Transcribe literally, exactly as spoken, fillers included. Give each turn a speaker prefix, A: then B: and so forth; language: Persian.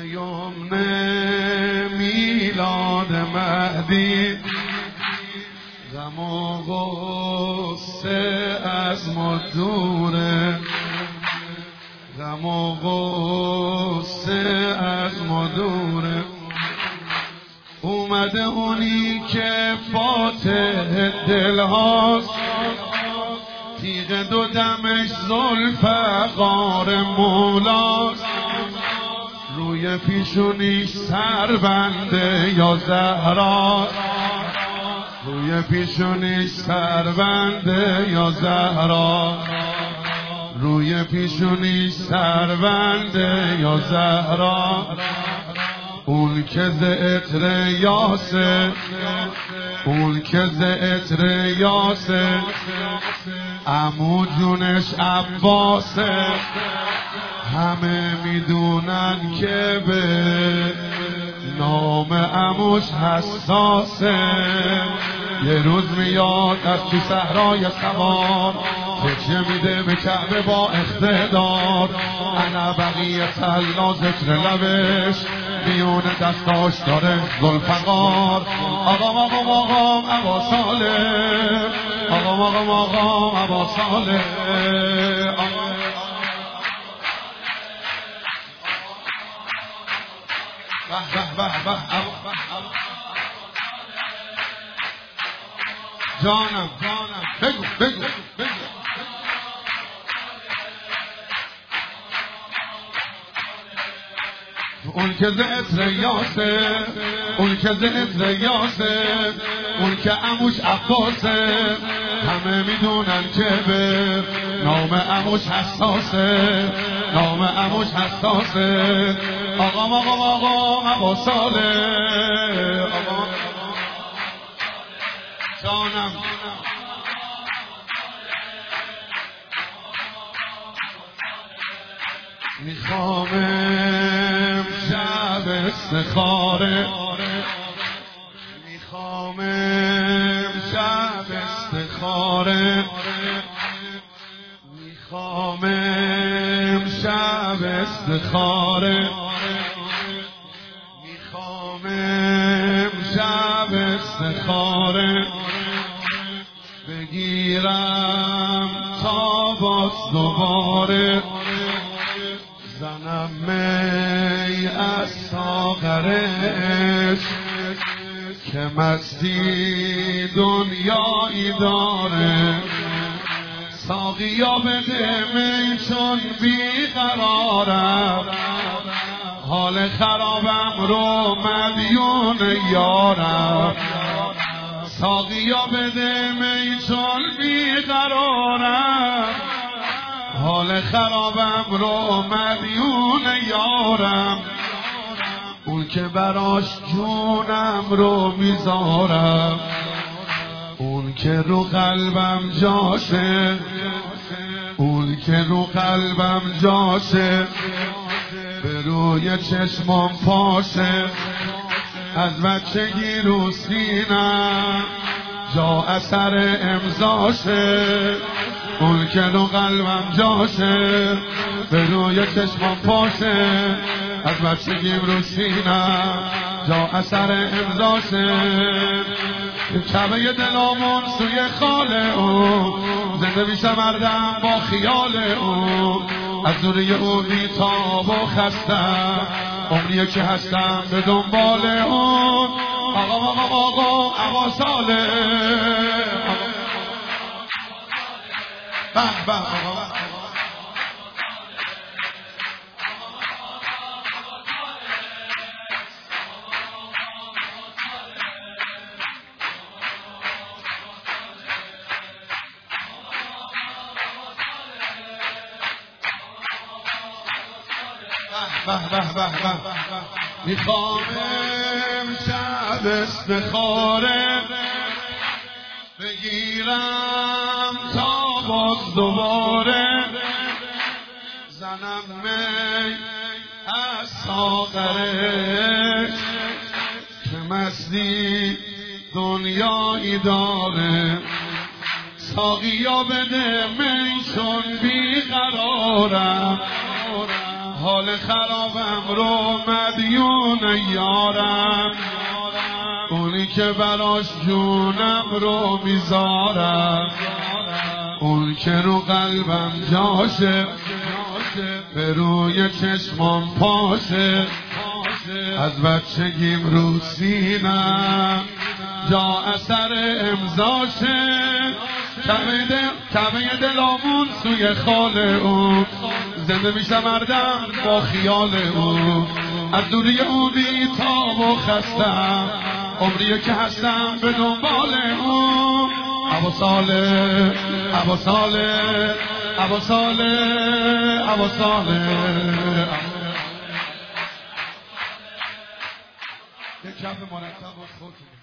A: یمن میلاد مهدی غم و غصه از ما دوره، غم و غصه از ما دوره. اومده اونی که فاتح دل هاست، تیغ دو دمش ذوالفقار مولاست، روی پیشونیش سربنده یا زهرا، روی پیشونیش سربنده یا زهرا، روی پیشونیش سربنده یا زهرا. اون که ز عطر یاسه، اون که ز عطر یاسه، عمو جونش عباسه، همه میدونن که به نام عموش حساسه. یه روز میاد از تو صحرای سوار، تکیه میده به کعبه با اقتدار، انا بقیت الله ذکر لبش، میون دستاش داره ذوالفقار. آقام آقام آقام ابا صالح، آقام آقام آقام ابا صالح. به به به به جانم جانم بگو بگو بگو. اون که ز عطر یاسه، اون که ز عطر یاسه، اون که عموش عباسه، همه میدونن که به نام عموش حساسه، نام عموش حساسه. آقام آقام آقام ابا صالح، آقام جانم میخوام امشب استخاره، میخوام امشب استخاره، میخوام امشب استخاره، میخوام امشب استخاره بگیرم تا باز دوباره، زنم می از ساغرش که مستی دنیایی داره. ساقیا بده می چون بیقرارم، حال خرابم رو مدیون یارم. ساقیا بده می چون بیقرارم، حال خرابم رو مدیون یارم. اون که براش جونم رو میذارم، اون که رو قلبم جاشه، اون که رو قلبم جاشه، به روی چشمم پاشه، از بچگی رو سینم جا اثر امضاشه. اون که رو قلبم جاشه، به روی چشمم پاشه، از بچگیم رو سینم جا اثر امضاشه. کعبه دلامون سوی خاله او، زنده بیشم مردم با خیال او، از دوری او بیتاب و خستم، عمریه که هستم به دنبال اون. آقا آقا آقا ابا صالح، به به آقا به به به به. میخوام امشب استخاره بگیرم تا باز دوباره، زنم می از ساغرش که مستی دنیایی داره. ساقیا بده می چون بیقرارم، حال خرابم رو مدیون یارم، اونی که براش جونم رو میذارم، اون که رو قلبم جاشه به روی چشمام پاشه، از بچگیم رو سینم جا اثر امضاشه، کمه دلامون سوی خال او، زنده میشه مردم با خیال او، از دوری او بی تاب و خستم، عمریه که هستم به دنبال او. ابا صالح ابا صالح ابا صالح ابا صالح. یک کف مرتب و خود